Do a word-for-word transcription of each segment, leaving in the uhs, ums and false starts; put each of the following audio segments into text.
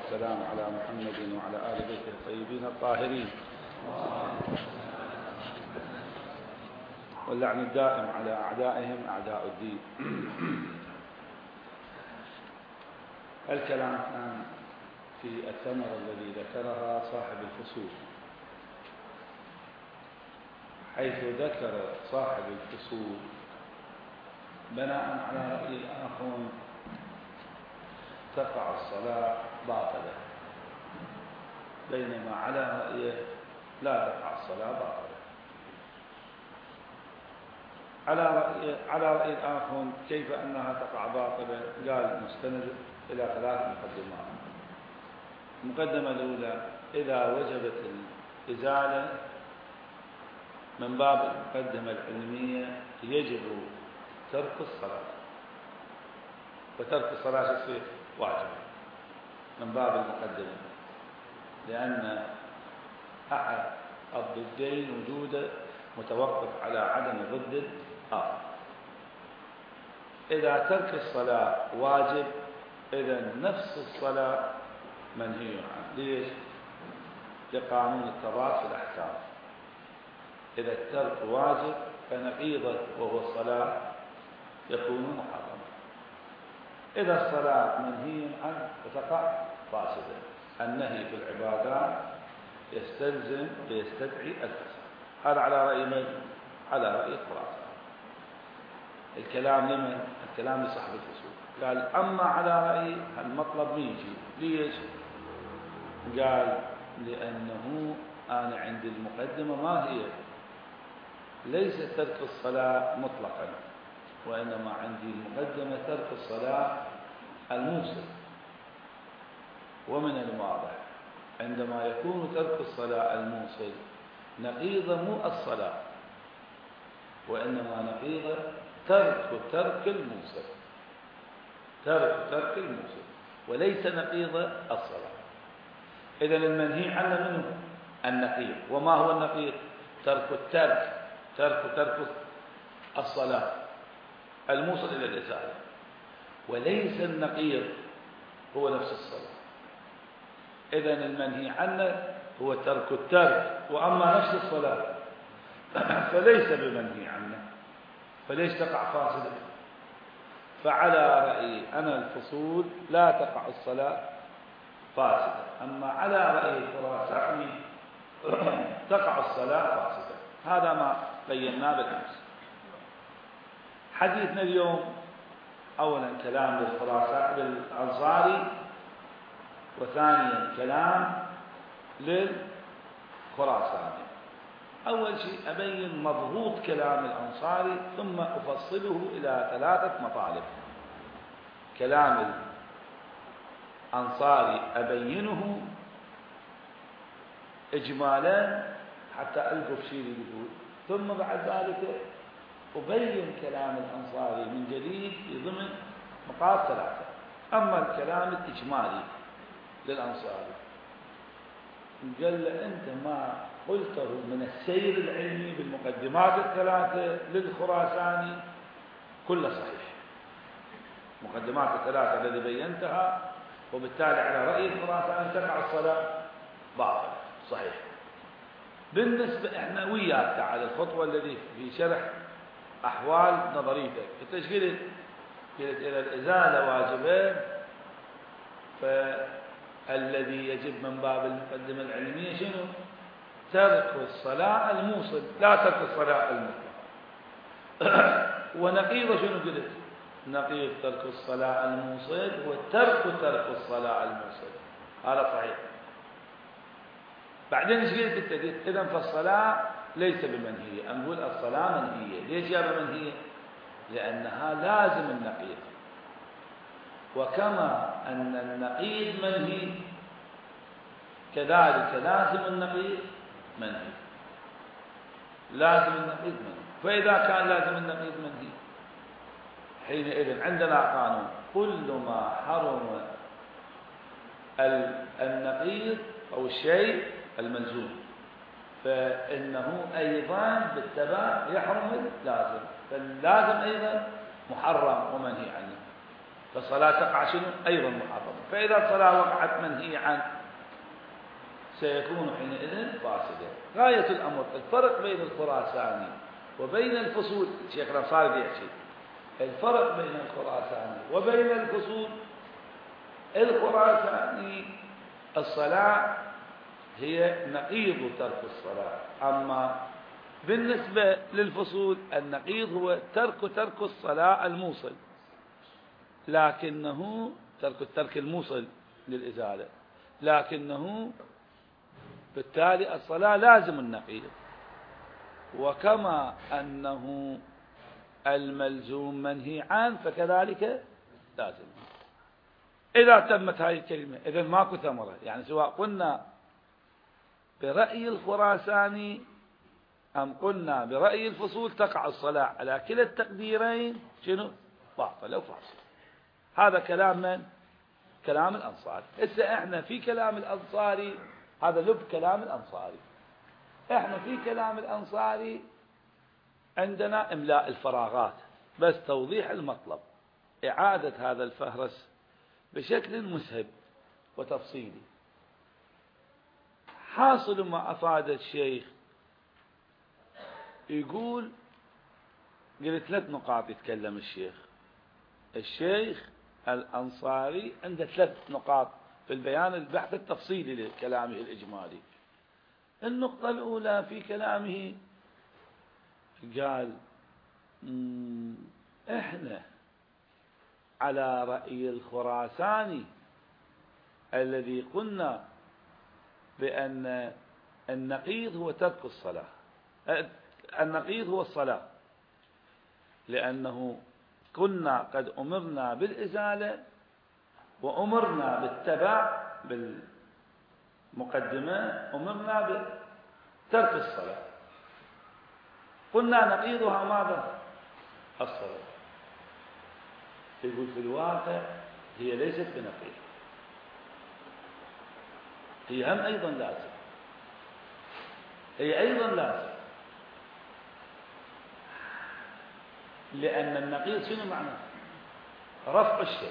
والسلام على محمد وعلى آل بيته الطيبين الطاهرين، واللعن الدائم على أعدائهم أعداء الدين. الكلام الآن في الثمرة الذي ذكرها صاحب الفصول، حيث ذكر صاحب الفصول بناء على رأي الآخرون تقع الصلاة باطلة، بينما على رأيه لا تقع الصلاة باطلة. على رأي على رأي الآخرون كيف أنها تقع باطلة؟ قال مستند إلى ثلاث مقدمات. المقدمة الأولى: إذا وجبت الإزالة من باب المقدمة العلمية يجب ترك الصلاة، وترك الصلاة يصير واجب من باب المقدمة، لأن أحد الضدين وجوده متوقف على عدم ضد الآخر. إذا ترك الصلاة واجب، إذا نفس الصلاة منهي عنه. ليش؟ لقانون التضاد في الأحكام. إذا الترك واجب فنقيضه وهو الصلاة يكون محرما. إذا الصلاة منهي عنه فتقع فاسدة. النهي في العبادات يستلزم ويستدعي الفساد. هذا على رأي من؟ على رأي الخراسان. الكلام لمن؟ الكلام لصاحب الفصول. قال أما على رأي المطلب يجي. ليش؟ قال لأنه أنا عندي المقدمة ما هي؟ ليس ترك الصلاة مطلقا، وإنما عندي المقدمة ترك الصلاة الموصل. ومن الواضح عندما يكون ترك الصلاة الموصل نقيض مو الصلاة، وإنما نقيض ترك ترك الموصل، ترك ترك الموصل، وليس نقيض الصلاة. إذن المنهي عنه منه النقيض. وما هو النقيض؟ ترك الترك، ترك ترك الصلاة الموصل إلى الإزالة، وليس النقيض هو نفس الصلاة. إذن المنهي عنه هو ترك الترك، وأما نفس الصلاة فليس بمنهي عنه، فليش تقع فاسدة؟ فعلى رأيي أنا الفصول لا تقع الصلاة فاسدة، أما على رأي الخراساني تقع الصلاة فاسدة. هذا ما بيناه بالأمس. حديثنا اليوم أولا كلام للخراساني للأنصاري، وثانيا كلام للخراساني. أول شيء أبين مضبوط كلام الأنصاري، ثم أفصله إلى ثلاثة مطالب. كلام الأنصاري أبينه إجمالا حتى ألقف شيء يقول، ثم بعد ذلك أبين كلام الأنصاري من جديد في ضمن نقاط ثلاثة. أما الكلام الإجمالي للأنصاري قال له أنت ما قلته من السير العلمي بالمقدمات الثلاثة للخراساني كله صحيح، مقدمات الثلاثة الذي بينتها، وبالتالي على رأي الخراساني تقع الصلاة باطلة صحيح. بالنسبة احنا وياك على الخطوة الذي في شرح أحوال نظريتك التشكيل، قلت إلى الإزالة واجبين، فالذي يجب من باب المقدمة العلمية شنو؟ ترك الصلاة الموصل، لا ترك الصلاة المطلقة. ونقيض شنو قلت؟ نقيض ترك الصلاة الموصل وترك ترك الصلاة الموصل. هذا صحيح. بعدين ايش قلت انت؟ قلت اذا فالصلاة ليس بمنهية. نقول الصلاة منهية. ليش يا منهية؟ لأنها لازم النقيض، وكما أن النقيض منهي كذلك لازم النقيض منهي. لازم النقيض منهي. فإذا كان لازم النقيض منهي حينئذ عندنا قانون: كل ما حرم النقيض أو الشيء الملزوم فإنه أيضا بالتبع يحرم اللازم، فاللازم أيضا محرم ومنهي عنه. فالصلاة تقع شنو أيضا محرمة. فإذا الصلاة وقعت منهي عنه سيكون حينئذ فاسدا. غاية الأمر الفرق بين الخراساني وبين الفصول. الشيخ الأنصاري يحكي الفرق بين الخراساني وبين الفصول. الخراساني الصلاة هي نقيض ترك الصلاة، أما بالنسبة للفصول النقيض هو ترك ترك الصلاة الموصل، لكنه ترك الترك الموصل للإزالة، لكنه بالتالي الصلاة لازم النقيض. وكما أنه الملزوم منهي عنه فكذلك لازم. إذا تمت هذه الكلمة إذن ماكو ثمرة. يعني سواء قلنا برأي الخراساني أم قلنا برأي الفصول تقع الصلاة على كلا التقديرين شنو باطل أو فاسد. هذا كلام من؟ كلام الأنصاري. إذا إحنا في كلام الأنصاري هذا لب كلام الأنصاري. إحنا في كلام الأنصاري عندنا إملاء الفراغات بس توضيح المطلب، إعادة هذا الفهرس بشكل مسهب وتفصيلي. حاصل ما أفاد الشيخ يقول قلت ثلاث نقاط يتكلم الشيخ. الشيخ الأنصاري عنده ثلاث نقاط في البيان البحث التفصيلي لكلامه الإجمالي. النقطة الأولى في كلامه قال إحنا على رأي الخراساني الذي قلنا بأن النقيض هو ترك الصلاة، النقيض هو الصلاة، لأنه كنا قد أمرنا بالإزالة وأمرنا بالتبع بالمقدمة، أمرنا بترك الصلاة. قلنا نقيضها ماذا؟ الصلاة. يقول في الواقع هي ليست بنقيض، هي هم أيضا لازم، هي أيضا لازم، لأن النقيض شنو معناه؟ رفع الشيء.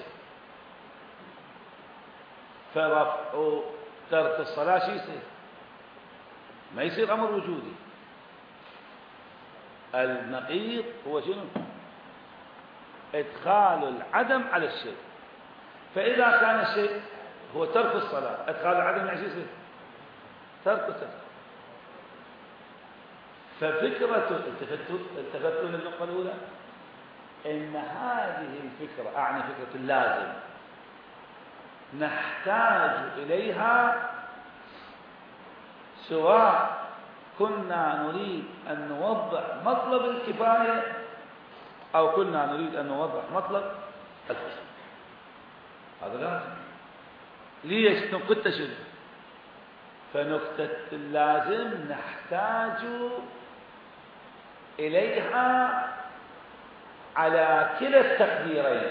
فرفع ترك الصلاة شو يصير؟ ما يصير أمر وجودي. النقيض هو شنو؟ إدخال العدم على الشيء. فإذا كان الشيء هو ترك الصلاة، إدخال العدم يعني شو يصير؟ ترك الصلاة. ففكرة التفتوا التفتوا للنقطة الأولى إن هذه الفكرة أعني فكرة اللازم نحتاج إليها سواء كنا نريد أن نوضح مطلب الكفاية أو كنا نريد أن نوضح مطلب الفصل. هذا لازم. ليش نقطة شنو؟ فنقطة اللازم نحتاج إليها على كلا التقديرين،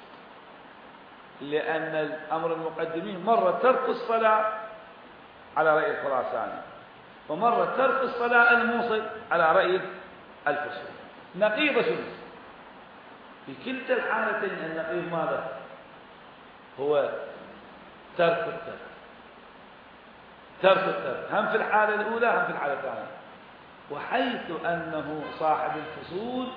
لأن الأمر المقدمين مرة ترك الصلاة على رأي الخراساني ومرة ترك الصلاة الموصل على رأي الفصول. نقيض شنو؟ في كلتا الحالتين النقيض ماذا؟ هو ترك الترك. ترك الترك هم في الحالة الأولى هم في الحالة الثانية. وحيث أنه صاحب الفصول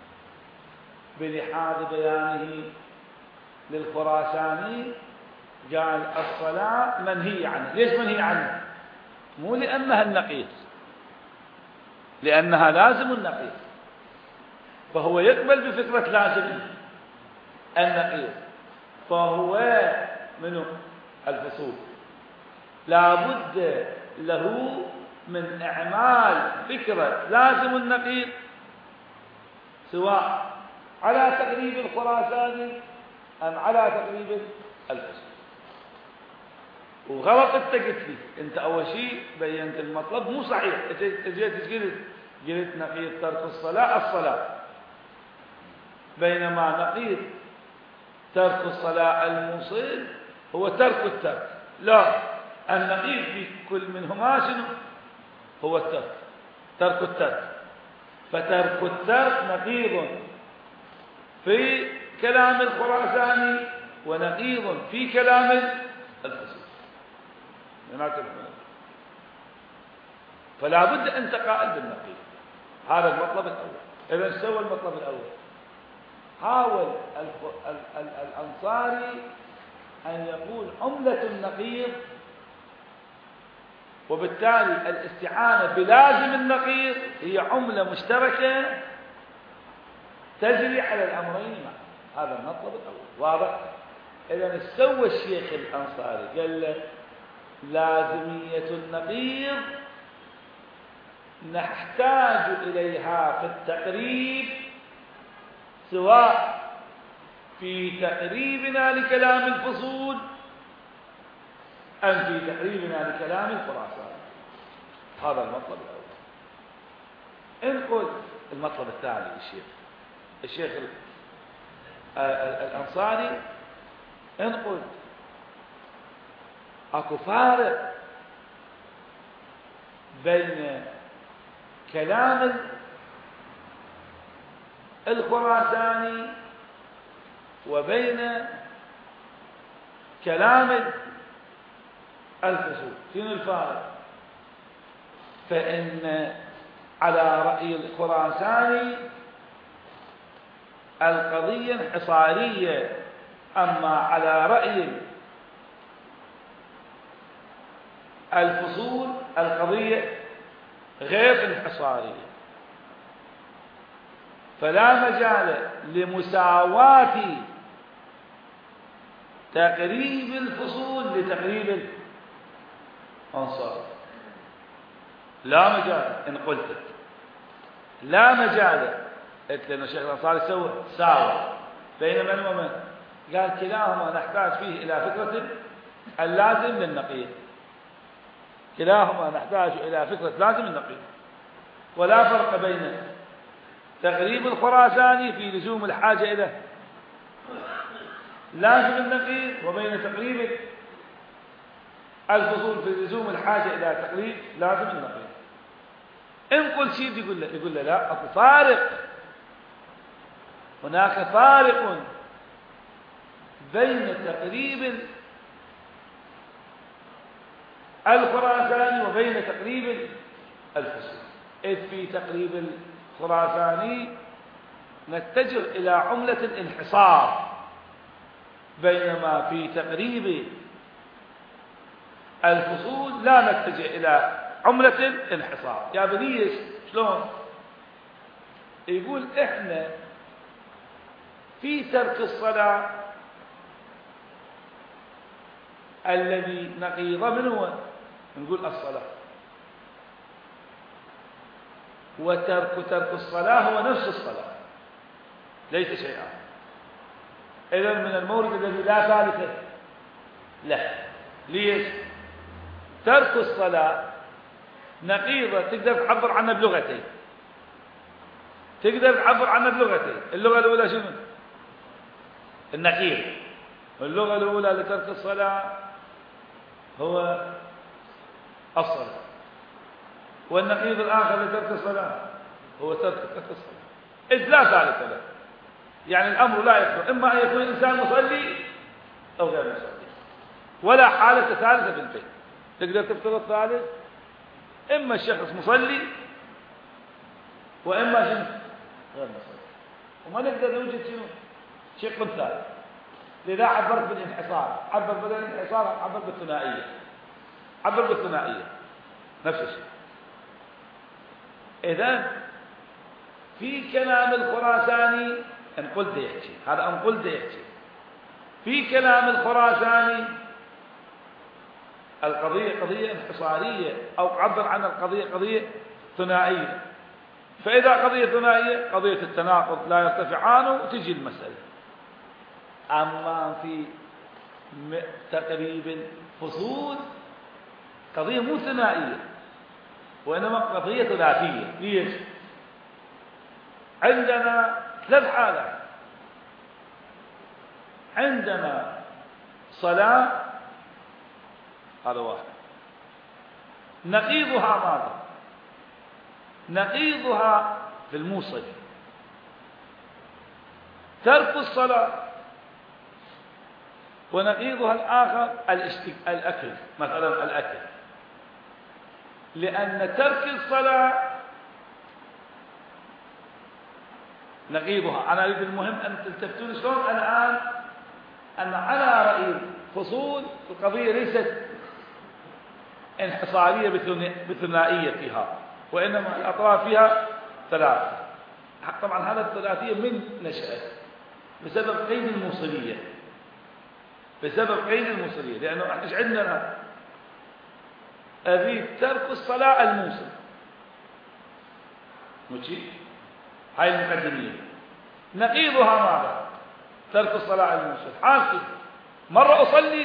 بلحاظ بيانه للخراساني قال الصلاة منهي عنها. ليش منهي عنها؟ مو لأنها النقيض، لأنها لازم النقيض، فهو يقبل بفكرة لازم النقيض، فهو منه الفصول لا بد له من إعمال فكرة لازم النقيض سواء على تقريب الخراساني أم على تقريب الفصول. وغلط انت قلت لي انت اول شيء بينت المطلب مو صحيح. اجيت قلت قلت نقيض ترك الصلاة الصلاة، بينما نقيض ترك الصلاة الموصل هو ترك الترك. لا، النقيض في كل منهما شنو؟ هو الترك، ترك الترك. فترك الترك نقيض في كلام الخراساني ونقيض في كلام الفصول. فلا بد أن تقائل بالنقيض. هذا المطلب الأول. إذا سوى المطلب الأول، حاول الأنصاري أن يقول عملة النقيض، وبالتالي الاستعانة بلازم النقيض هي عملة مشتركة تجري على الأمرين معا. هذا المطلب الأول واضح. إذا سوى الشيخ الأنصاري قال له لازمية النقيض نحتاج إليها في التقريب، سواء في تقريبنا لكلام الفصول أم في تقريبنا لكلام الخراساني. هذا المطلب الأول. انقل المطلب الثاني الشيخ الشيخ الأنصاري انقل اكو فارق بين كلام الخراساني وبين كلام الفصول. شنو الفارق؟ فإن على رأي الخراساني القضية انحصارية، أما على رأي الفصول القضية غير انحصارية. فلا مجال لمساواة تقريب الفصول لتقريب الأنصار. لا مجال. إن قلت لا مجال، قلت لأن الشيخ الأنصاري سوى ساوى بين من ومن، قال كلاهما نحتاج فيه إلى فكرة اللازم للنقيض. كلاهما نحتاج إلى فكرة لازم النقيض، ولا فرق بين تقريب الخراساني في لزوم الحاجة إلى لازم النقيض وبين تقريب الفصول في لزوم الحاجة إلى تقريب لازم النقيض. إن قلت شيء يقول له يقول له لا، أكو فارق، هناك فارق بين تقريب الخراساني وبين تقريب الفصول. إذ في تقريب الخراساني نتجه إلى عملة الانحصار، بينما في تقريب الفصول لا نتجه إلى عملة الانحصار. يا بنيش شلون؟ يقول إحنا في ترك الصلاة الذي نقيض منه نقول الصلاة، وترك ترك الصلاة هو نفس الصلاة ليس شيئا. إذن من المورد الذي لا ثالث له. ليش؟ ترك الصلاة نقيضة تقدر تعبر عنها بلغتين، تقدر تعبر عنها بلغتين. اللغة الأولى شنو؟ النقيض. اللغة الأولى لترك الصلاة هو الصلاة، والنقيض الآخر لترك الصلاة هو ترك ترك الصلاة. إذ لا ثالث له، يعني الأمر لا يخلو إما أن يكون الإنسان مصلي أو غير مصلي، ولا حالة ثالثة بالبيت. تقدر تفترض ثالث، إما الشخص مصلي وإما شنو غير مصلي، وما نقدر نوجد شنو شق ثالث. لذا عبرت بالانحصار، عبر بدل الانحصار عبر بالثنائية، عبر بالثنائية نفس الشيء. إذن في كلام الخراساني أن قلت يحكي هذا أن قلت يحكي في كلام الخراساني القضية قضية انحصارية، أو عبر عن القضية قضية ثنائية. فإذا قضية ثنائية قضية التناقض لا يرتفعان وتجي المسألة. أما في تقريب الفصول قضية مو ثنائية وإنما قضية ثلاثية. ليش؟ عندنا ثلاث حالات. عندنا صلاة، هذا واحد، نقيضها ماذا؟ نقيضها في الموصل ترك الصلاة. ونقيضها الآخر الأكل، مثلا الأكل، لأن ترك الصلاة نقيضها. أنا أريد المهم أن تلتفتون شلون الآن أن على رأي فصول القضية ليست انحصارية بثنائيتها، وإنما الأطراف فيها ثلاثة. طبعا هذا الثلاثية من نشأة بسبب قيد الموصلية، بسبب قيد الموصلية، لأنه ايش عندنا؟ أريد ترك الصلاة الموصل، ماشي؟ هاي المقدمية. نقيضها ماذا؟ ترك الصلاة الموصل. حاكي مرة أصلي،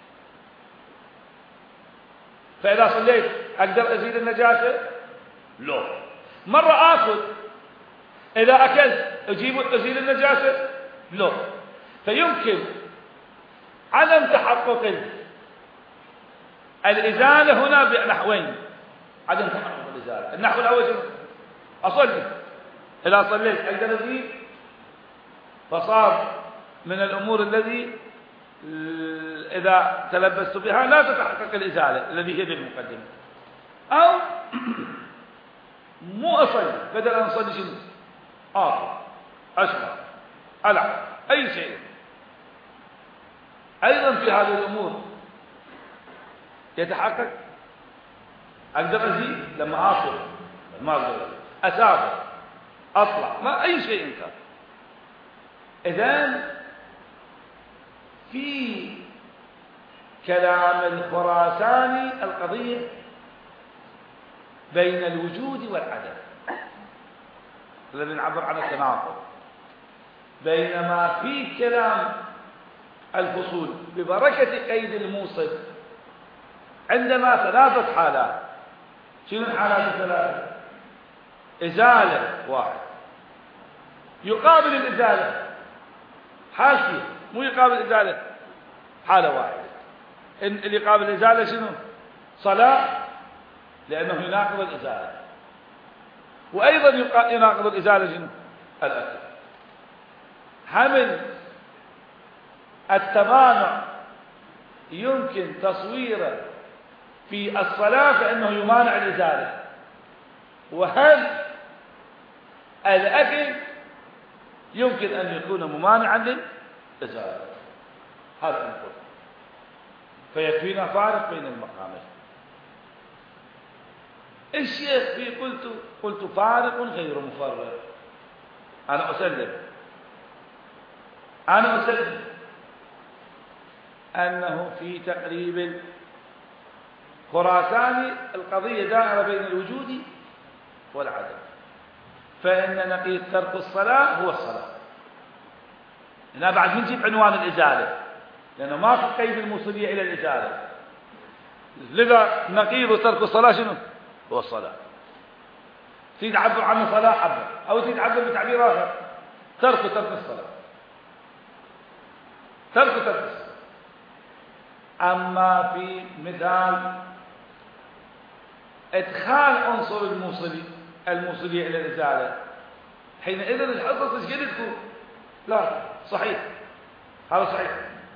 فإذا صليت أقدر أزيل النجاسة؟ لا. مرة آكل، إذا أكلت أجيب أزيل النجاسة؟ لا. فيمكن عدم تحقق الإزالة هنا بنحوين. عدم تحقق الإزالة، النحو الأول أصلي، إذا صليت أقدر أزيل، فصار من الأمور الذي إذا تلبست بها لا تتحقق الإزالة الذي هي بالمقدمة. أو مو أصلي، بدل أن أصلي شنو؟ آكل، أشرب، ألعب، أي شيء. أيضا في هذه الأمور يتحقق أقدر أزيد لما آكل، ما أقدر أسافر، أطلع، ما أي شيء كان. إذن في كلام الخراساني القضية بين الوجود والعدم الذي نعبر عن التناقض، بينما في كلام الفصول ببركة قيد الموصل عندما ثلاثة حالات. شنو الحالات الثلاثة؟ إزالة واحد، يقابل الإزالة حالتين، مو يقابل الإزالة حالة واحدة. إن اللي يقابل الإزالة شنو؟ صلاة، لأنه يناقض الإزالة، وأيضا يناقض الإزالة شنو؟ الأكل. حمل التمانع يمكن تصويره في الصلاة فإنه يمانع الإزالة، وهل الأكل يمكن أن يكون ممانعا للإزالة. هذا الفرق، فيكفينا فارق بين المقامين. الشيخ في قلت قلت فارق غير مفرق. أنا أسلم أنا أسلم أنه في تقريب الخراساني القضية دائرة بين الوجود والعدم، فإن نقيض ترك الصلاة هو الصلاة. هنا بعد نجيب عنوان الإزالة، لأنه ما في قيد الموصلية إلى الإزالة، لذا نقيض ترك الصلاة شنو؟ هو الصلاة. تريد تعبر عن الصلاة عبر، أو تريد تعبر بتعبير آخر، ترك ترك الصلاة، ترك ترك الصلاة. أما في مثال إدخال عنصر الموصلي الموصلية إلى الإزالة، حينئذ الحصص ايش قد تكون؟ لا صحيح، هذا صحيح،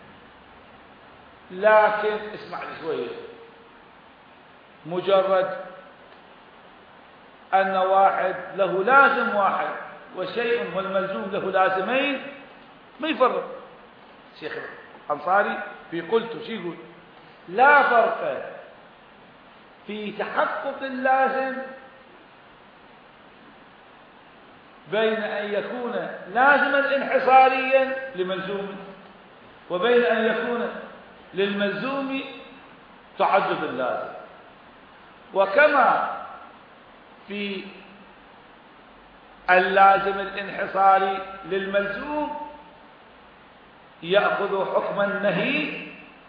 لكن اسمع لي شوية، مجرد أن واحد له لازم واحد وشيء هو الملزوم له لازمين ما يفرق. الشيخ الأنصاري في قلت شو يقول؟ لا فرق في تحقق اللازم بين أن يكون لازما انحصاريا لملزوم، وبين أن يكون للملزوم تعدد اللازم. وكما في اللازم الانحصاري للملزوم يأخذ حكم النهي،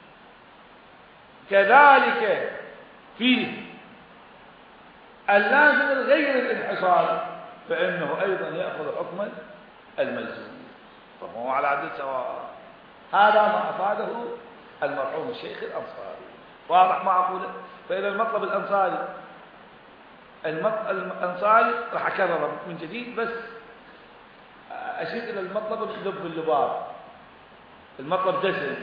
كذلك في اللازم الغير الانحصاري فإنه أيضا يأخذ حكم الملزوم، فهو على عدد سواء. هذا ما أفاده المرحوم الشيخ الأنصاري. واضح ما أقوله؟ فإذا المطلب الأنصاري الأنصاري راح أكرره من جديد، بس أشير إلى المطلب اللب اللباب، المطلب دسم.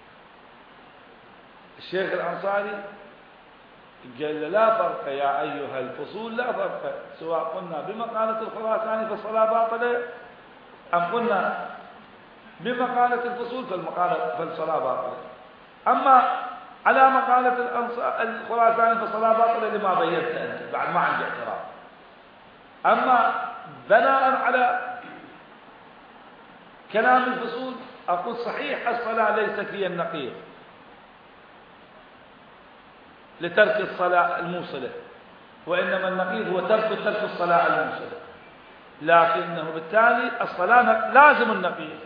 الشيخ الأنصاري قال لا فرق يا أيها الفصول، لا فرق، سواء قلنا بمقالة الخراساني فالصلاة باطلة أم قلنا بمقالة الفصول فالمقالة فالصلاة باطلة. أما على مقالة الخراساني فالصلاة باطلة لما بينت أنت، بعد ما عندي اعتراض. أما بناء على كلام الفصول أقول صحيح الصلاة ليس فيها النقيض لترك الصلاة الموصلة، وإنما النقيض هو ترك ترك الصلاة الموصلة، لكنه بالتالي الصلاة لازم النقيض.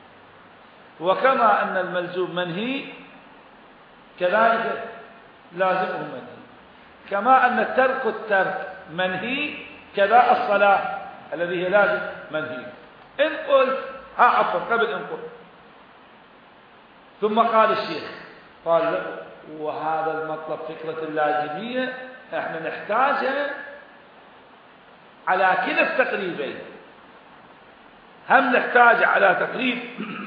وكما أن الملزوم منهي كذلك لازمه منهي، كما أن ترك الترك منهي كذا الصلاة الذي هي لازم منهي. إن قلت ها عفوا قبل إن قلت ثم قال الشيخ قال له وهذا المطلب فكرة اللازمية احنا نحتاجها على كلا التقريبين، هم نحتاج على تقريب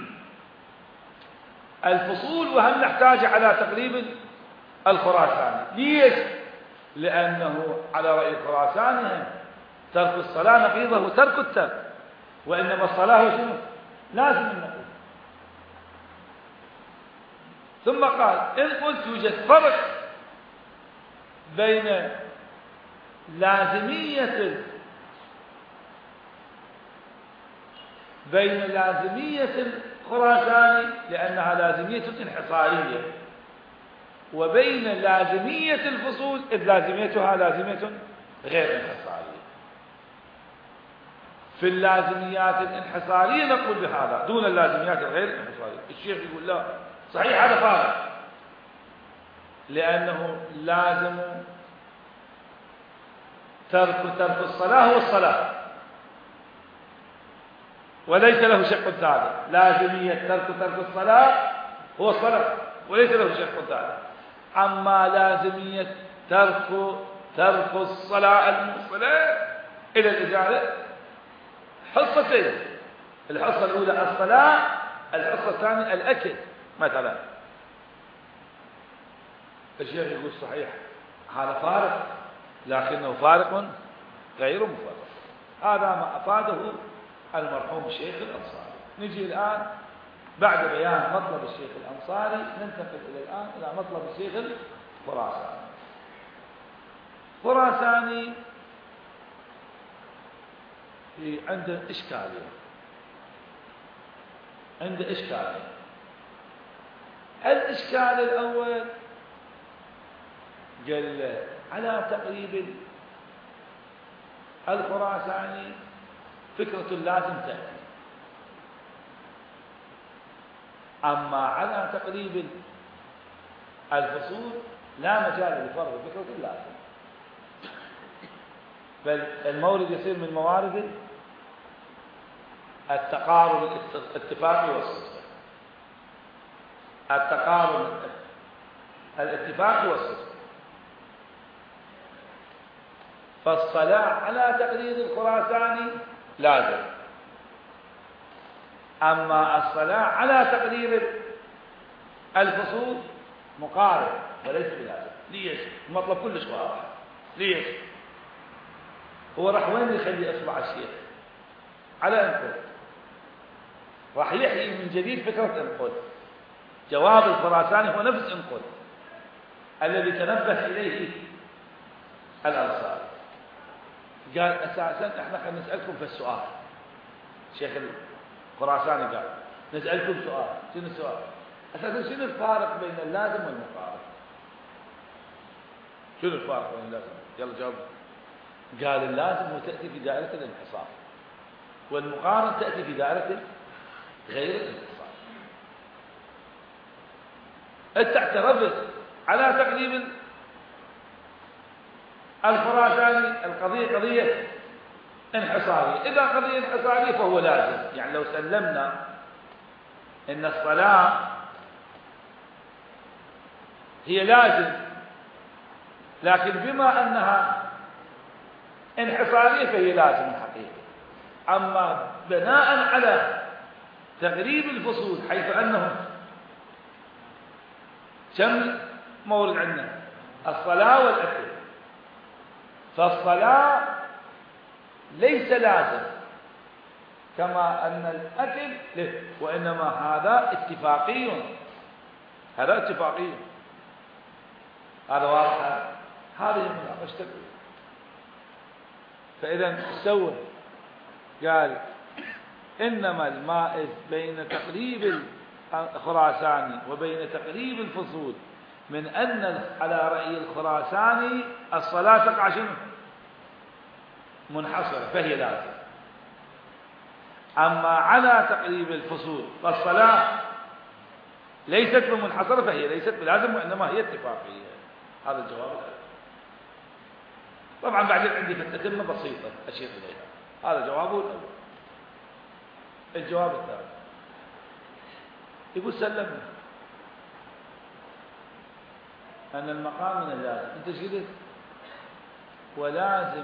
الفصول وهم نحتاج على تقريب الخراساني. ليش؟ لأنه على رأي الخراساني ترك الصلاة نقيضه ترك الترك، وإنما الصلاة شنو؟ لازم النقيض. ثم قال إن قلت يوجد فرق بين لازمية بين لازمية الخراساني لأنها لازمية انحصارية، وبين لازمية الفصول إذ لازميتها لازمية غير انحصارية. في اللازميات الانحصارية نقول بهذا دون اللازميات الغير انحصارية. الشيخ يقول لا صحيح هذا فارق، لأنه لازم ترك ترك الصلاة هو الصلاة وليس له شق ثالث. لازمية ترك ترك الصلاة هو الصلاة وليس له شق ثالث. أما لازمية ترك ترك الصلاة الموصلة إلى الإجابة حصتين، الحصة الأولى الصلاة، الحصة الثانية الأكل مثلا. الشيخ يقول صحيح هذا فارق، لكنه فارق غير مفرق. هذا ما أفاده المرحوم الشيخ الأنصاري. نجي الآن بعد بيان مطلب الشيخ الأنصاري ننتقل إلى الآن إلى مطلب الشيخ الخراساني. خراساني عنده إشكالية، عنده إشكالية. الإشكال الأول قال على تقريب الخراساني فكرة لازم تأتي، أما على تقريب الفصول لا مجال لفرض فكرة اللازم، بل المورد يصير من موارد التقارب الاتفاقي والصدفة. التقارب الاتفاقي والصدفة. فالصلاة على تقرير الخراساني لازم، أما الصلاة على تقرير الفصول مقارب وليس بلازم. ليش؟ المطلب كلش واضح. ليش؟ هو راح وين يخلي إصبع الشيخ؟ على انقل راح يحيي من جديد فكرة انقل. جواب الخراساني هو نفس انقل الذي تنبه إليه الأنصاري. قال أساسا احنا خلينا نسألكم في السؤال. شيخ الخراساني قال نسألكم سؤال. شنو السؤال؟ أساسا شنو الفارق بين اللازم والمقارن؟ شنو الفارق بين اللازم؟ يلا جاوب. قال اللازم هو تأتي في دائرة الانحصار، والمقارن تأتي في دائرة غير الانحصار. أنت اعترفت على تقريب الخراساني القضية قضية انحصارية. إذا قضية انحصارية فهو لازم. يعني لو سلمنا إن الصلاة هي لازم، لكن بما أنها انحصارية فهي لازم الحقيقة. أما بناء على تقريب الفصول حيث أنه كم مورد عندنا الصلاة والأكل، فالصلاة ليس لازم كما أن الأكل له، وإنما هذا اتفاقي، هذا اتفاقي، هذا واضح، هذه المناقشة. فإذا سوى قال إنما المائز بين تقريب الخراساني وبين تقريب الفصول من أن على رأي الخراساني الصلاة تقع شنو؟ منحصرة فهي لازم. أما على تقريب الفصول فالصلاة ليست بمنحصرة فهي ليست بلازم وإنما هي اتفاقية. هذا الجواب الأول. طبعا بعدين عندي تتمة بسيطة أشير إليها. هذا جوابه الأول. الجواب الثاني يقول سلمنا أن المقام من اللازم، أنت شقلت ولازم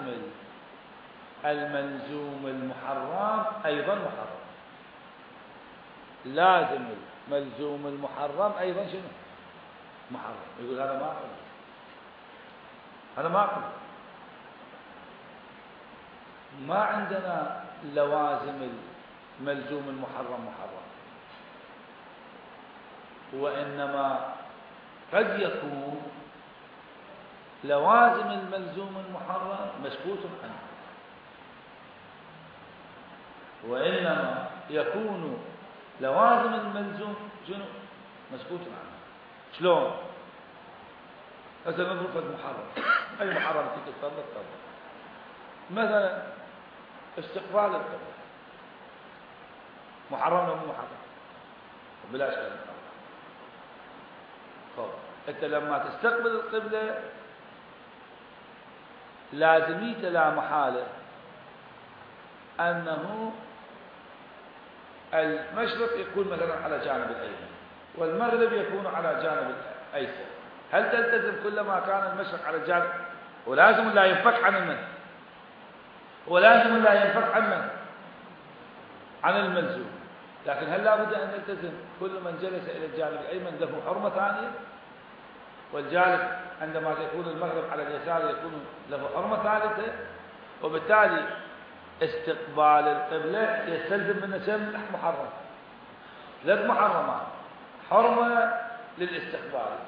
الملزوم المحرم أيضا محرم، لازم الملزوم المحرم أيضا شنو؟ محرم. يقول هذا ما أقول، هذا ما أقول، ما عندنا لوازم الملزوم المحرم محرم، وإنما قد يكون لوازم الملزوم المحرم مسكوت عنه، وإنما يكون لوازم الملزوم شنو؟ مسكوت عنه. شلون؟ مثلا نضرب محرم، أي محرم تيجي تفضل تفضل، مثلا استقبال القبلة محرم ولا مو محرم؟ بلا اشكال. طيب انت لما تستقبل القبلة لازميت لا محالة انه المشرق يكون مثلا على جانب الايمن والمغرب يكون على جانب الايسر. هل تلتزم كلما كان المشرق على الجانب؟ ولازم لا ينفك عن من؟ ولازم لا ينفك عن من؟ عن الملزوم. لكن هل لا بد أن نلتزم كل من جلس إلى الجانب الأيمن له حرمة ثانية، والجانب عندما يكون المغرب على اليسار يكون له حرمة ثالثة؟ وبالتالي استقبال القبلة يستلزم من كم محرم؟ ثلاث محرمات: حرمة للاستقبال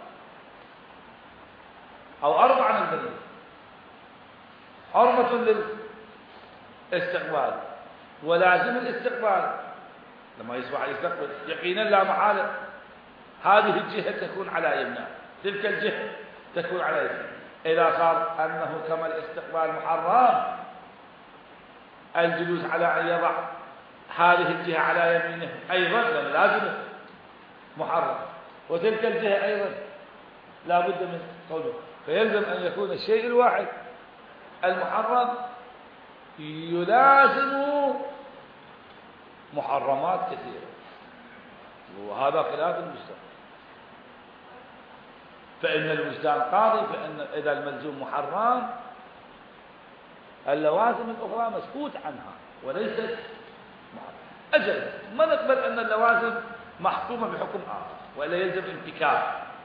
أو أربعة للبنية، حرمة للاستقبال ولازم الاستقبال لما يصبح يستقبل يقينا لا محالة هذه الجهة تكون على يمنى، تلك الجهة تكون على يمنى. إذا صار أنه كما الاستقبال محرم الجلوس على أن يضع هذه الجهة على يمينه أيضا لازم محرم، وتلك الجهة أيضا لا بد من قوله، فيلزم أن يكون الشيء الواحد المحرم يلازم محرمات كثيرة، وهذا خلاف الوجدان. فإن الوجدان قاضي، فإن إذا الملزوم محرم اللوازم الأخرى مسكوت عنها وليست محرم. أجل ما نقبل أن اللوازم محكومة بحكم آخر وإلا يلزم انفكاك.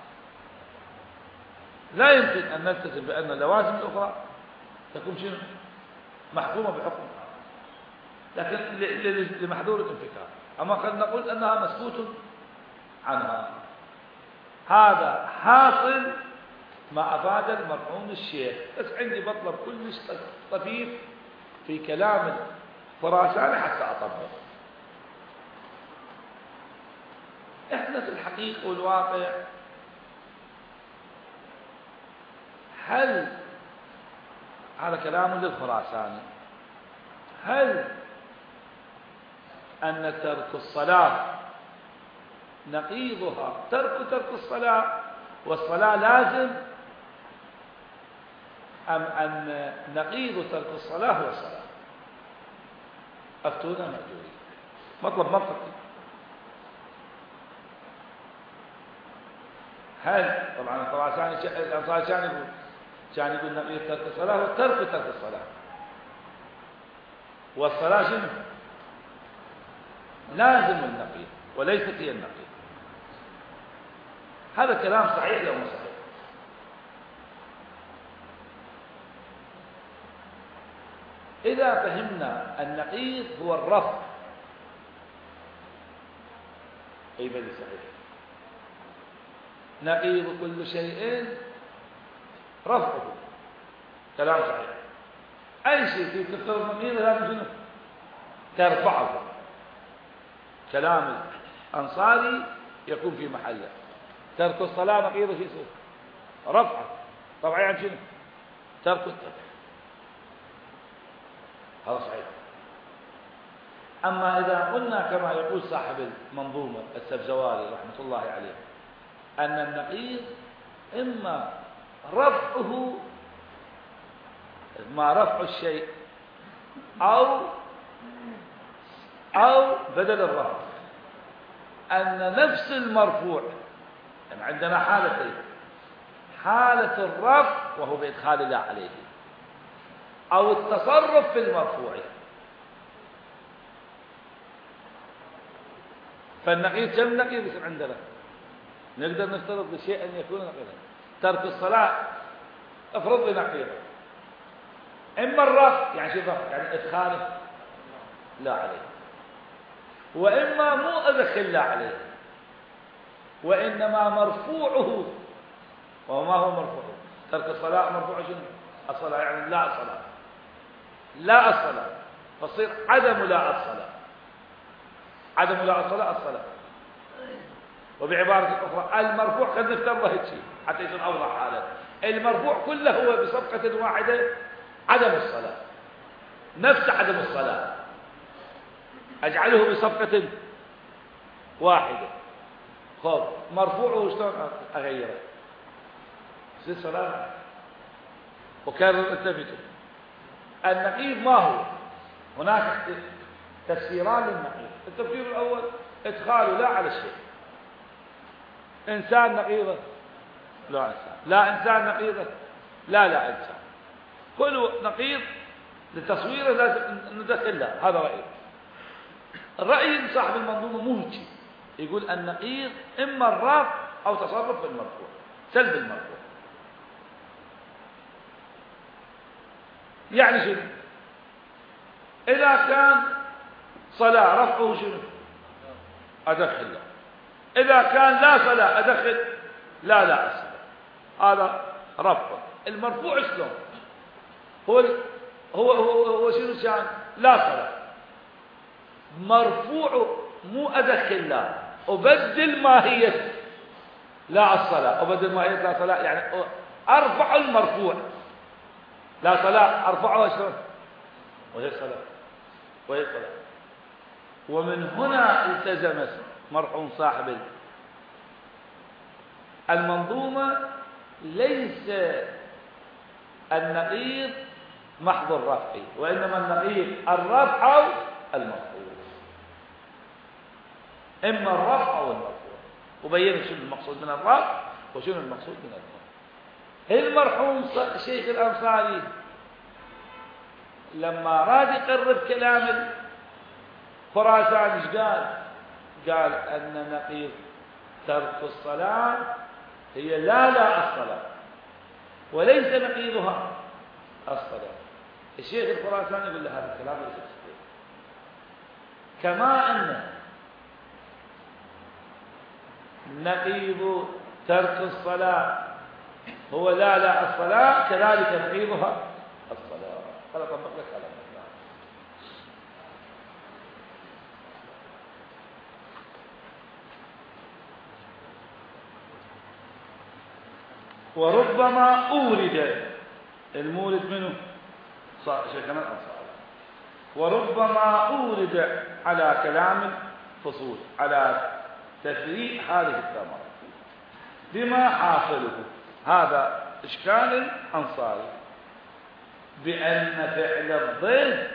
لا يمكن أن نلتزم بأن اللوازم الأخرى تكون شنو؟ محكومة بحكم آخر، لكن لمحذور الانفكاك. أما قد نقول أنها مسكوت عنها. هذا حاصل ما أفاد المرحوم الشيخ. بس عندي بطلب كلش طفيف في كلام الخراساني حتى أطبق. إحنا في الحقيقة والواقع هل هذا كلام للخراساني، هل أن ترك الصلاة نقيضها ترك ترك الصلاة والصلاة لازم، أم أن نقيض ترك الصلاة هو الصلاة؟ أفتونا مأجورين. مطلب منطقي. هل طبعا الخراساني الأنصاري كان يقول كان يقول نقيض ترك الصلاة وترك ترك الصلاة، والصلاة شنو؟ لازم النقيض وليست هي النقيض. هذا كلام صحيح لو مو صحيح؟ إذا فهمنا النقيض هو الرفع، أي بل صحيح. نقيض كل شيء رفعه، كلام صحيح. أي شيء في تفترض نقيض لازم شنو؟ ترفعه. كلام الأنصاري يكون في محله. ترك الصلاة نقيض في سوء رفعه، رفعه يعني شنو؟ ترك التبع، هذا صحيح. أما إذا قلنا كما يقول صاحب المنظومة السبزواري رحمة الله عليه أن النقيض إما رفعه، ما رفع الشيء، أو أو بدل الرفع، أن نفس المرفوع، يعني عندنا حالتين: حالة الرفع وهو بإدخال الله عليه، أو التصرف في المرفوع. فالنقيض كم نقيض يصير عندنا؟ نقدر نفترض بشيء أن يكون نقيضا. ترك الصلاة افرض لي نقيضا، إما الرفع يعني شو الرفع؟ يعني إدخاله لا عليه، وإما مو أدخل لا عليه، وإنما مرفوعه. وما هو مرفوعه؟ ترك الصلاة مرفوع شنو؟ الصلاة، يعني لا الصلاة، لا الصلاة، فصير عدم لا الصلاة، عدم لا الصلاة الصلاة. وبعبارة أخرى المرفوع قد نفترضه هيك شيء حتى يصير أوضح حاله. المرفوع كله هو بصفقة واحدة عدم الصلاة، نفس عدم الصلاة، أجعله بصفقة واحدة. خب مرفوعه شلون أغيره؟ يصير صلاة. وكرر التفتوا. النقيض ما هو؟ هناك تفسيران للنقيض. التفسير الأول إدخاله لا على الشيء. إنسان نقيضة لا إنسان، لا إنسان نقيضة لا لا إنسان. كل نقيض لتصويره لازم ندخل له. هذا رأيه. الرأي صاحب المنظومة مو هيك، يقول النقيض إما الرفع أو تصرف في المرفوع، سلب المرفوع. يعني شنو؟ إذا كان صلاة رفعه شنو؟ أدخل له. إذا كان لا صلاة أدخل لا لا الصلاة. هذا رفع. المرفوع شلون؟ هو هو هو, هو شنو كان؟ لا صلاة. مرفوع مو أدخل لا، أبدل ماهية لا الصلاة، أبدل ماهية لا صلاة، يعني أرفع المرفوع لا صلاة، أرفعه شلون؟ وهي صلاة، وهي صلاة. ومن هنا التزم مرحوم صاحب المنظومة ليس النقيض محض الرفع، وإنما النقيض الرفع أو المرفوع، إما الرفع أو المرفوع. وبين شنو المقصود من الرفع وشنو المقصود من المرفوع. المرحوم شيخ الأنصاري لما راد يقرب كلام الخراسان ايش قال؟ قال أن نقيض ترك الصلاة هي لا لا الصلاة، وليس نقيضها الصلاة. الشيخ الخراساني يقول له هذا الكلام ليس صحيح. كما أن نقيض ترك الصلاة هو لا لا الصلاة، كذلك نقيضها الصلاة. هذا طبق لك على المثال. وربما أورد المورد منه شيخنا الأنصاري، وربما أورد على كلام الفصول على تفريع هذه الثمرة بما حاصله. هذا إشكال الأنصاري بأن فعل الضد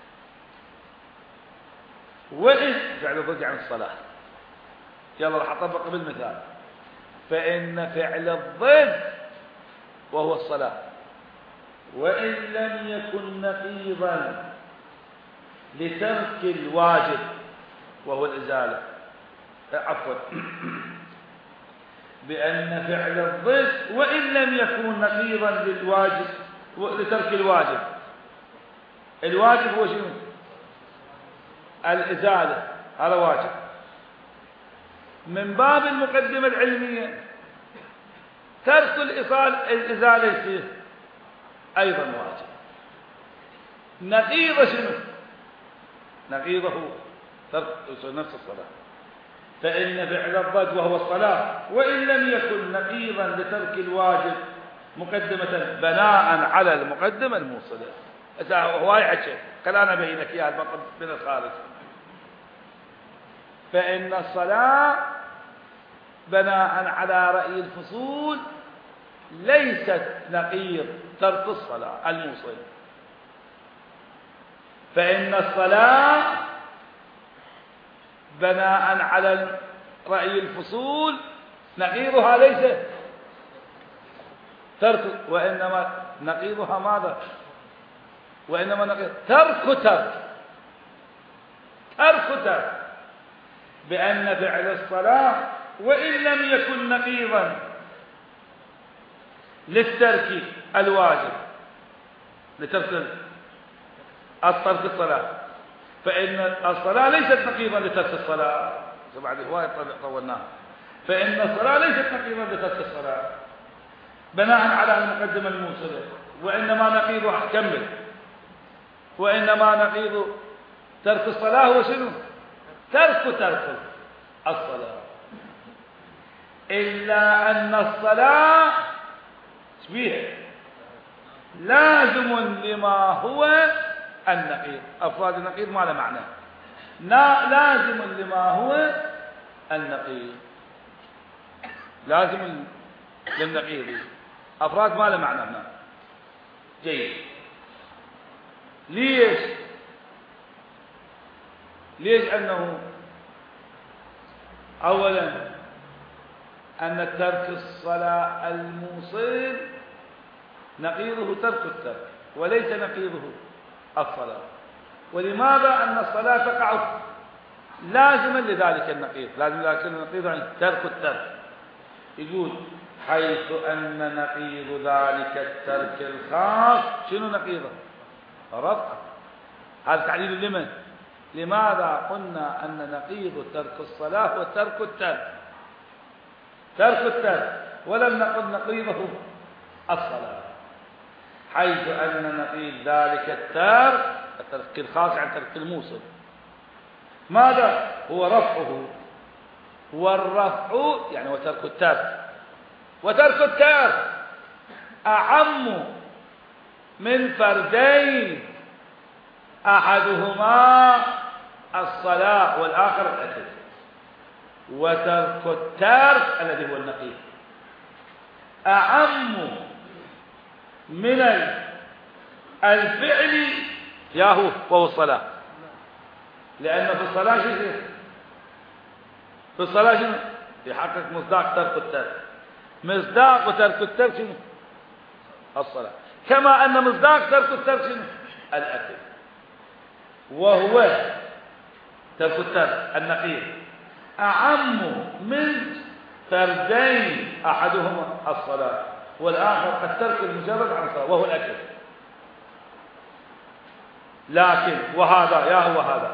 وإن فعل الضد عن الصلاة. يلا راح أطبق بالمثال. فإن فعل الضد وهو الصلاة وإن لم يكن نقيضا لترك الواجب وهو الإزالة، عفوا بأن فعل الضد وإن لم يكن نقيضا للواجب لترك الواجب. الواجب هو شنو؟ الإزالة، هذا واجب. من باب المقدمة العلمية ترك الإزالة يصير أيضا واجب. نقيضه شنو؟ نقيضه ترك نفس الصلاة. فإن فعل الضد وهو الصلاة وإن لم يكن نقيضا لترك الواجب مقدمة بناء على المقدمة الموصلة. هو يحكي قال أنا بينك إياها المطلب من الخارج. فإن الصلاة بناء على رأي الفصول ليست نقيض ترك الصلاة الموصل. فإن الصلاة بناء على رأي الفصول نقيضها ليس ترك، وإنما نقيضها ماذا؟ وإنما نقيض ترك ترك ترك ترك بأن فعل الصلاة وإن لم يكن نقيضا للترك الواجب لترك الترك الصلاة، فإن الصلاة ليست نقيضا لترك الصلاة. بعد هواية طولناها. فإن الصلاة ليست نقيضا لترك الصلاة بناء على المقدمة الموصلة، وإنما نقيض كمل وإنما نقيض ترك الصلاة هو شنو؟ ترك ترك الصلاة. إلا أن الصلاة شبيه لازم لما هو النقيض. أفراد النقيض ما له معنى. لازم لما هو النقيض، لازم للنقيض. أفراد ما له معنى هنا. جيد. ليش؟ ليش؟ أنه أولا أن ترك الصلاة الموصل نقيضه ترك الترك وليس نقيضه الصلاة. ولماذا؟ أن الصلاة تقع لازما لذلك النقيض، لازم لذلك النقيض عن ترك الترك. يقول حيث أن نقيض ذلك الترك الخاص شنو نقيضه؟ رفع. هذا تعليل لمن؟ لماذا قلنا أن نقيض ترك الصلاة وترك الترك؟ ترك الترك ولم نقل نقيضه الصلاة. حيث أن نقيض ذلك الترك الترك الخاص عن ترك الموصل ماذا؟ هو رفعه. والرفع يعني وترك الترك، وترك الترك أعم من فردين أحدهما الصلاة والآخر الأكل. وترك الترك الذي هو النقيض أعم من الفعل ياهو وهو الصلاة. لأن في الصلاة شيء في الصلاة شنو؟ يحقق مصداق ترك الترك. مصداق ترك الترك شنو؟ الصلاة. كما أن مصداق ترك الترك شنو؟ الأكل. وهو ترك الترك النقيض أعم من فردين أحدهما الصلاة والآخر الترك المجرد عن الصلاة وهو الأكل. لكن وهذا يا هو هذا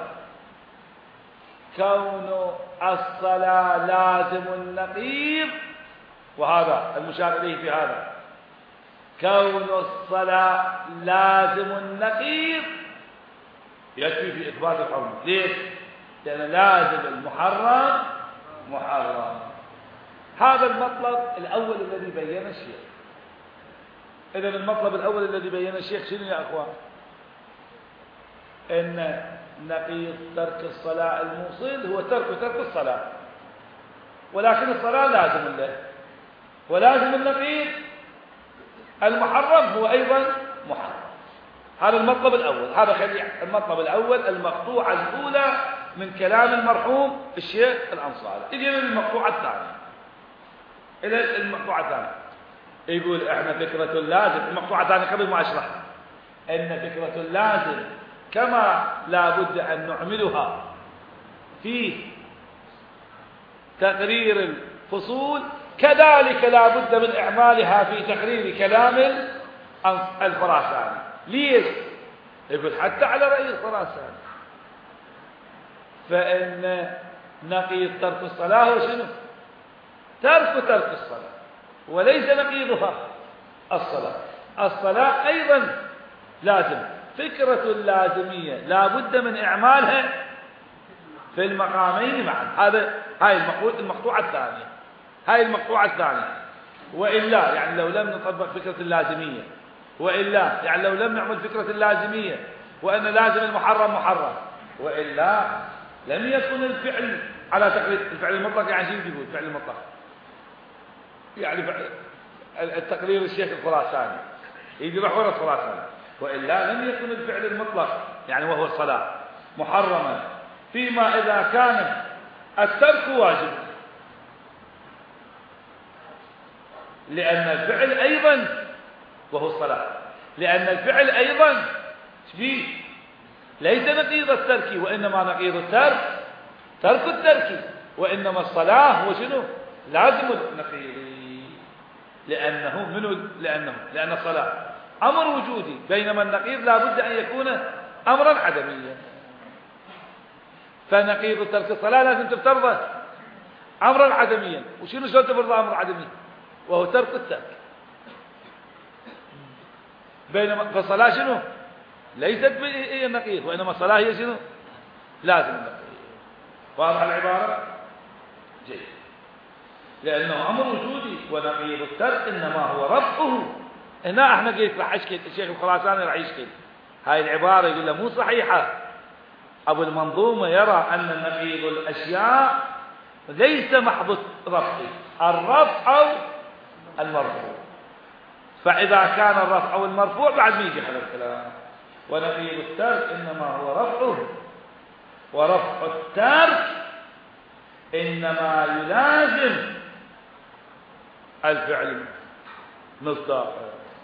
كون الصلاة لازم النقيض، وهذا المشار إليه في هذا كون الصلاة لازم النقيض يكفي في إثبات الحرمة. ليش؟ لأن لازم المحرم محرم. هذا المطلب الأول الذي بيّن الشيخ. إذا المطلب الأول الذي بيّن الشيخ شنو يا أخوان؟ إن نقيض ترك الصلاة الموصل هو ترك ترك الصلاة، ولكن الصلاة لازم له، ولازم النقيض المحرم هو أيضا محرم. هذا المطلب الأول. هذا خلي المطلب الأول المقطوعة الأولى من كلام المرحوم الشيخ الأنصاري. إلى المقطوعة الثانية إلى المقطوعة الثانية يقول إحنا فكرة اللازم. المقطوعة الثانية قبل ما أشرحها إن فكرة اللازم كما لا بد أن نعملها في تقرير الفصول كذلك لا بد من إعمالها في تقرير كلام الخراساني. ليش؟ يقول حتى على رأي الخراساني، فإن نقيض ترك الصلاة هو شنو؟ ترك ترك الصلاة، وليس نقيضها الصلاة. الصلاة أيضا لازم، فكرة اللازمية لا بد من إعمالها في المقامين معا. هذا هاي المقطوعة الثانية، هاي المقطوعة الثانية. وإلا يعني لو لم نطبق فكرة اللازمية، وإلا يعني لو لم نعمل فكرة اللازمية وأن لازم المحرم محرم، وإلا لم يكن الفعل على تقليد الفعل المطلق. يعني شو يقول الفعل المطلق؟ يعني التقرير الشيخ الخراساني يجي محور الخراساني، وإلا لم يكن الفعل المطلق يعني وهو الصلاة محرما فيما إذا كان الترك واجب، لأن الفعل أيضا وهو الصلاة، لأن الفعل أيضا فيه ليس نقيض الترك، وإنما نقيض الترك ترك الترك، وإنما الصلاة هو شنو؟ لازم النقيض، لأنه منه لأنه لأن الصلاة أمر وجودي، بينما النقيض لا بد أن يكون أمرا عدميا. فنقيض ترك الصلاة لازم تفترضه أمرا عدميا. وشنو شلون تفرضه أمر عدمي؟ وهو ترك الترك. بينما فالصلاة شنو؟ ليست هي النقيض، وإنما الصلاة هي شنو؟ لازم النقيض. واضح العبارة؟ جيد. لأنه أمر وجودي، ونقيض الترك إنما هو رفعه. هنا احنا قلت راح اشكل الشيخ الخراساني راح يشكل هاي العبارة، يقول له مو صحيحة. أبو المنظومة يرى أن نقيض الأشياء ليس محض رفع، الرفع أو المرفوع. فإذا كان الرفع أو المرفوع بعد بيجي هذا الكلام. ونقيض الترك إنما هو رفعه، ورفع الترك إنما يلازم الفعل مصداقه.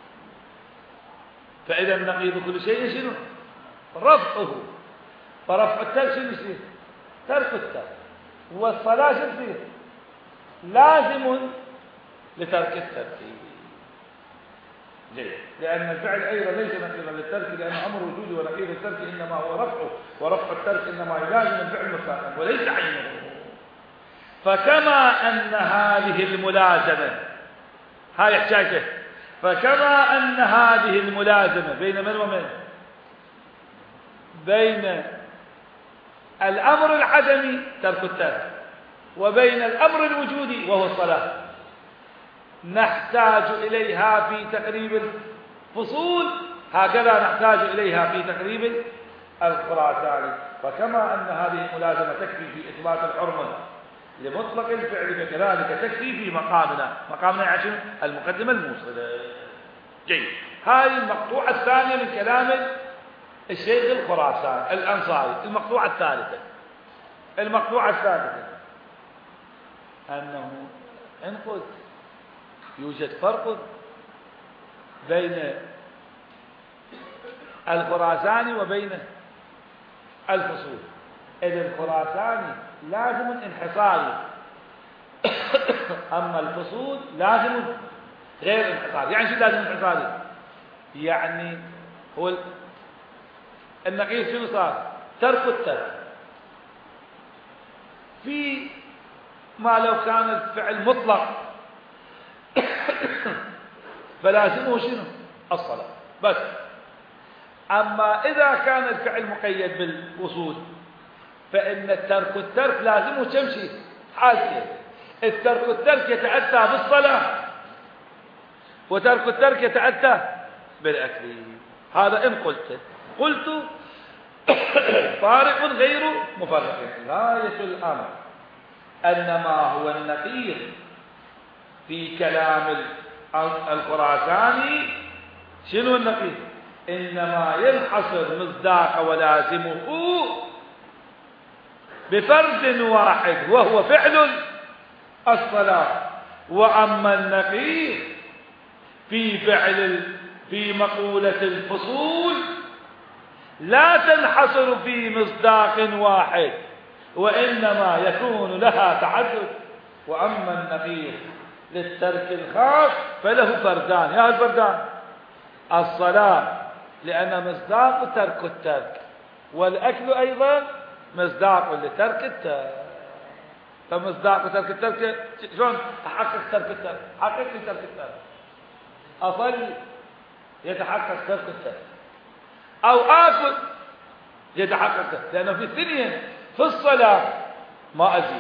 فإذا النقيض كل شيء شنو؟ رفعه. فرفع الترك شنو يصير؟ ترك الترك. والصلاة شنو تصير؟ لازم لترك الترك. جيد. لأن الفعل أيضا ليس نقيضا للترك، لأنه أمر وجودي، ونقيض الترك إنما هو رفعه، ورفع الترك إنما يلازم الفعل مطلقا وليس عينه. فكما أن هذه الملازمة، هاي حكايته، فكما أن هذه الملازمة بين من ومن؟ بين الأمر العدمي ترك الترك، وبين الأمر الوجودي وهو الصلاة، نحتاج إليها في تقريب الفصول، هكذا نحتاج إليها في تقريب الخراساني. فكما أن هذه الملازمة تكفي في إثبات الحرمة لمطلق الفعل، فكذلك تكفي في مقامنا. مقامنا يعني المقدمة الموصلة. جيد. هذه المقطوعة الثانية من كلام الشيخ الخراساني الأنصاري. المقطوعة الثالثة المقطوعة الثالثة أنه إن قلت يوجد فرق بين الخراساني وبين الفصول، إذ الخراساني لازم انحصاري، أما الفصول لازم غير انحصاري. يعني شو لازم انحصاري؟ يعني هو النقيض شنو صار؟ ترك الترك. في ما لو كان الفعل مطلق فلازمه شنو؟ الصلاة بس. أما إذا كان الفعل مقيد بالوصول فإن الترك الترك لازمه كم شيء؟ حالتين. الترك الترك يتأتى بالصلاة، وترك الترك يتأتى بالأكل. هذا إن قلت قلت فارق غير مفرق. غاية الأمر أنما هو النقيض في كلام الخراساني شنو النقيض؟ إنما ينحصر مصداق ولازمه بفرد واحد وهو فعل الصلاة. وأما النقيض في فعل في مقولة الفصول لا تنحصر في مصداق واحد وإنما يكون لها تعدد. وأما النقيض للترك الخاص فله فردان. يا الفردان الصلاة لأن مصداق ترك الترك، والأكل أيضا مصداق لترك الترك. فمصداق ترك الترك شلون أحقق ترك الترك؟ حقق لي ترك الترك. أصلي يتحقق ترك الترك، أو آكل يتحقق ترك، لأنه في الثنية في الصلاة ما أزيد،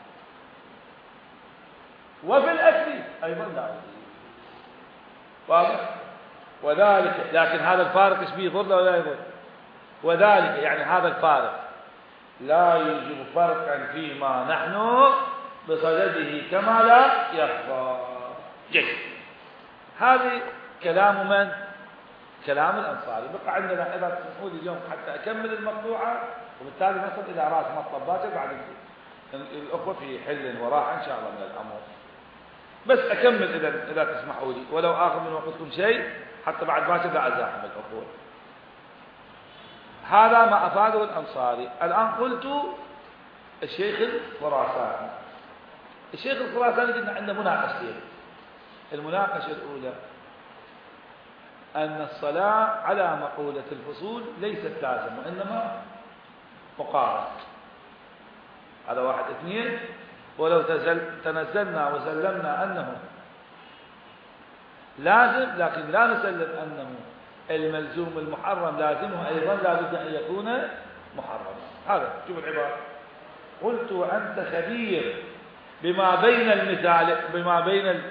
وفي الأكل أيضا لا أزيد. واضح؟ وذلك لكن هذا الفارق ايش بيه؟ يضر ولا يضر؟ وذلك يعني هذا الفارق لا يوجب فرقا فيما نحن بصدده كما لا يخفى. جيد. هذه كلام من؟ كلام الأنصاري. بقى عندنا إذا تسمحوا لي اليوم حتى أكمل المقطوعة، وبالتالي نصل إلى رأس مطلب باكر بعد الأخوة في حل وراحة إن شاء الله من الأمور. بس أكمل إذا إذا تسمحوا لي، ولو آخذ من وقتكم شيء حتى بعد باكر لا أزاحم الأخوة. هذا ما أفاده الأنصاري. الآن قلت الشيخ الخراساني. الشيخ الخراساني قلنا عنده مناقشتين. المناقشة الأولى أن الصلاة على مقولة الفصول ليست لازم وإنما مقارنة. هذا واحد. اثنين، ولو تنزلنا وسلمنا أنه لازم لكن لا نسلم أنه الملزوم المحرم لازمه أيضا لا بد أن يكون محرما. هذا شوف العبارة. قلت وأنت خبير بما بين المثال بما بين ال...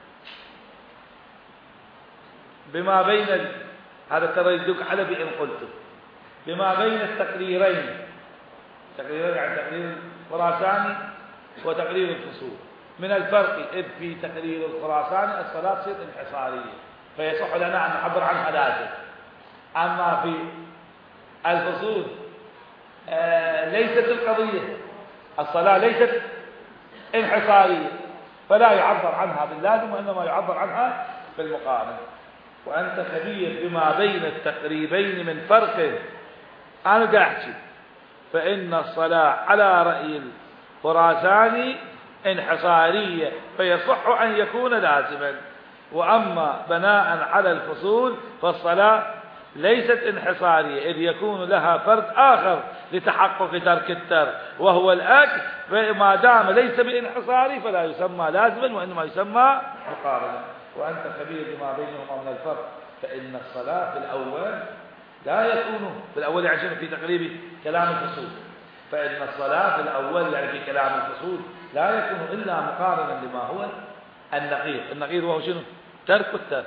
بما بين ال... هذا ترى يدك على بإن قلت بما بين التقريرين. تقريرين يعني تقرير الخراساني وتقرير الفصول من الفرق، إذ في تقرير الخراساني الصلاة تصير انحصارية فيصح لنا أن نعبر عنها لازم. أما في الفصول آه ليست القضية، الصلاة ليست انحصارية فلا يعبر عنها باللازم وإنما يعبر عنها بالمقارنة. وأنت خبير بما بين التقريبين من فرق. أنا قاعد أحكي فإن الصلاة على رأي الخراساني انحصارية فيصح أن يكون لازما، وأما بناء على الفصول فالصلاة ليست انحصارية إذ يكون لها فرد آخر لتحقق ترك الترك وهو الأكل، فما دام ليس بانحصاري فلا يسمى لازما وإنما يسمى مقارنة. وأنت خبير بما بينهما من الفرق فإن الصلاة في الأول لا يكون في الأول يعني في تقريب كلام الفصول، فإن الصلاة في الأول يعني في كلام الفصول لا يكون إلا مقارنا لما هو النقيض. النقيض وهو شنو؟ ترك الترك.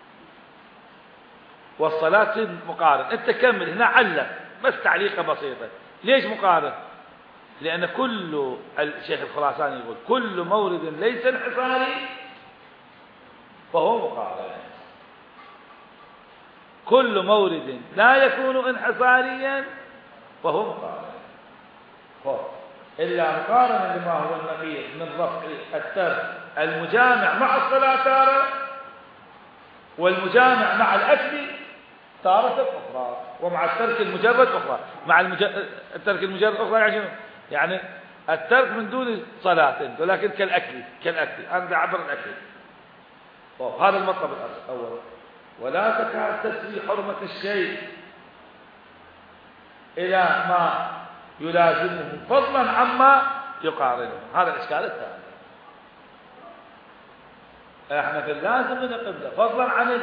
والصلاة مقارن. انت كمل هنا علق بس تعليقة بسيطة. ليش مقارن؟ لأن كل الشيخ الخراساني يقول كل مورد ليس انحصاري فهو مقارن. كل مورد لا يكون انحصاريا فهو مقارن. إلا مقارنة لما هو النقيض من رفع الترك المجامع مع الصلاة تارة والمجامع مع الأكل تارة أخرى، ومع الترك المجرد أخرى. مع المج... الترك المجرد أخرى يعني شنو؟ يعني الترك من دون صلاة ولكن كالأكل كالأكل أنا أعبر الأكل. هذا المطلب الأول. ولا تكاد تسوي حرمة الشيء إلى ما يلازمه فضلا عما يقارنه. هذا الإشكال الثاني. احنا في اللازم من القبلة فضلا عن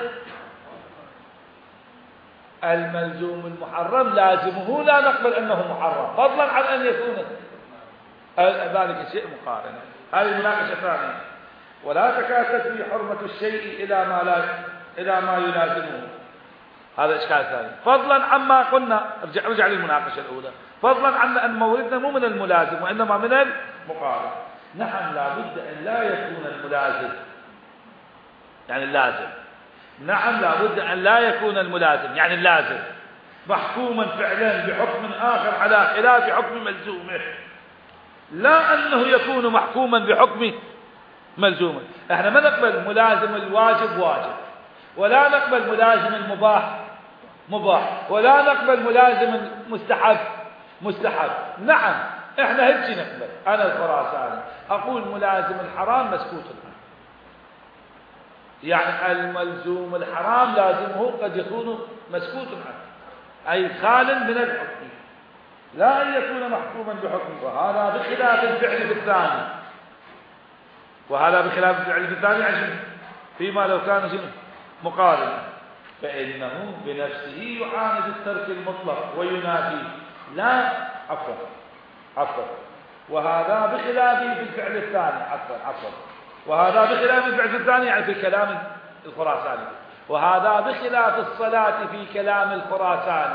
الملزوم المحرم لازمه لا نقبل أنه محرم فضلا عن أن يكون ذلك الشيء مقارنة. هذه المناقشة الثانية. ولا تكاد تسوي حرمة الشيء إلى ما لا إلى ما يلازمه. هذا إشكال ثاني. فضلا عما قلنا ارجع رجع للمناقشة الأولى. فضلا عن أن موردنا مو من الملازم وإنما من المقارن. نعم لا بد أن لا يكون الملازم يعني اللازم. نعم لا بد أن لا يكون الملازم يعني اللازم محكوما فعلا بحكم آخر على خلاف حكم ملزومه، لا أنه يكون محكوما بحكم ملزومه. احنا ما نقبل ملازم الواجب واجب، ولا نقبل ملازم المباح مباح، ولا نقبل ملازم المستحب مستحب. نعم احنا هيك نقبل. انا الخراساني اقول ملازم الحرام مسكوت عنه، يعني الملزوم الحرام لازمه قد يكون مسكوت عنه، اي خال من الحكم، لا ان يكون محكوما بحكم، وهذا بخلاف الفعل بالثاني، وهذا بخلاف الفعل بالثاني عشان فيما لو كان شنو مقارنا، فإنه بنفسه يعاند الترك المطلق وينافيه، لا عفوا عفوا وهذا بخلافه في الفعل الثاني، عفوا عفوا وهذا بخلاف الفعل الثاني يعني في كلام الخراساني، وهذا بخلاف الصلاة في كلام الخراساني،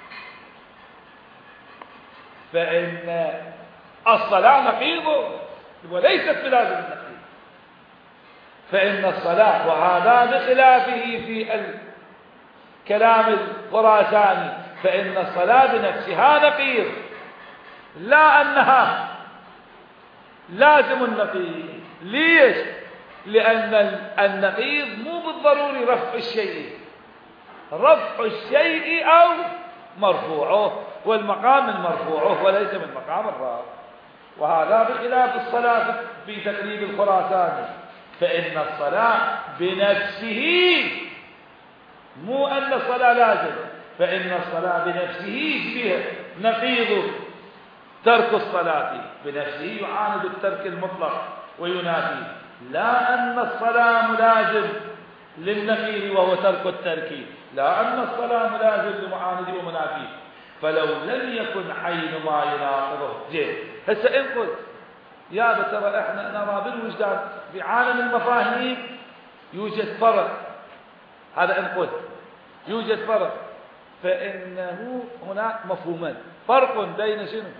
فإن الصلاة نقيض وليست بلازم النقيض، فإن الصلاة وهذا بخلافه في كلام الخراساني، فإن الصلاة بنفسها نقيض، لا أنها لازم النقيض. ليش؟ لأن النقيض مو بالضروري رفع الشيء، رفع الشيء أو مرفوعه، والمقام من مرفوعه وليس من مقام الرافع، وهذا بخلاف الصلاة في تقريب الخراساني، فإن الصلاة بنفسه، مو أن الصلاة لازم، فإن الصلاة بنفسه فيها نقيض ترك الصلاة، بنفسه يعاند الترك المطلق وينافي، لا أن الصلاة ملازم للنقيض وهو ترك الترك، لا أن الصلاة ملازم لمعاند ومنافي، فلو لم يكن حين ما يناقضه زين. هسه إن قلت يا ترى احنا نرى بالوجدان في عالم المفاهيم يوجد فرق، هذا إن قلت يوجد فرق، فإنه هناك مفهومان، فرق بين شنو؟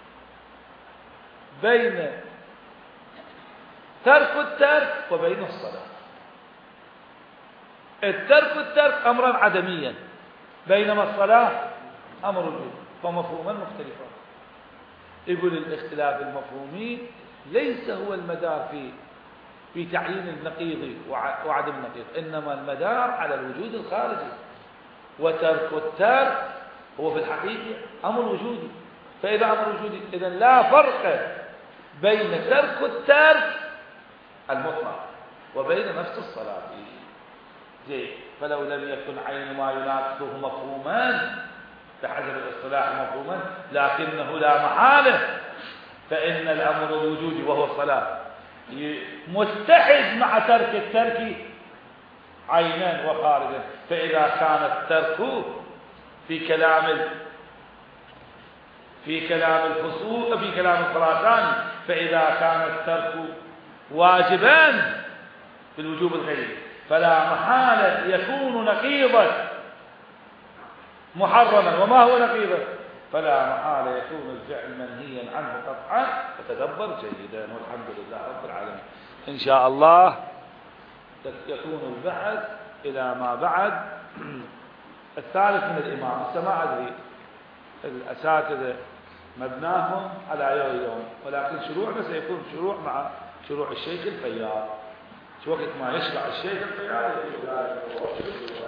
بين ترك الترك وبين الصلاة. الترك الترك أمرا عدميا، بينما الصلاة أمر وجود، فمفهوما مختلفان. يقول الاختلاف المفهومي ليس هو المدار في في تعيين النقيض وعدم النقيض، إنما المدار على الوجود الخارجي، وترك الترك هو في الحقيقة أمر وجودي، فإذا أمر وجودي إذن لا فرق بين ترك الترك المطلق وبين نفس الصلاة زين. فلو لم يكن عين ما يناقضه مفهوما بحسب الاصطلاح مفهوما، لكنه لا محالة فإن الأمر الوجودي وهو الصلاة متحد مع ترك الترك عينا وخارجا، فإذا كان الترك في كلام في كلام الفصول في كلام الخراساني، فإذا كان الترك واجبان في الوجوب الغيري، فلا محالة يكون نقيضا محرما، وما هو نقيضا؟ فلا محالة يكون الفعل منهيا عنه قطعا. فتدبر جيدا، والحمد لله رب العالمين. إن شاء الله يكون البحث إلى ما بعد الثالث من الإمام. السماع أدري الأساتذة مبناهم على يوم يوم، ولكن شروعنا سيكون شروع مع شروع الشيخ الفياض، وقت ما يشرع الشيخ الفياض يقول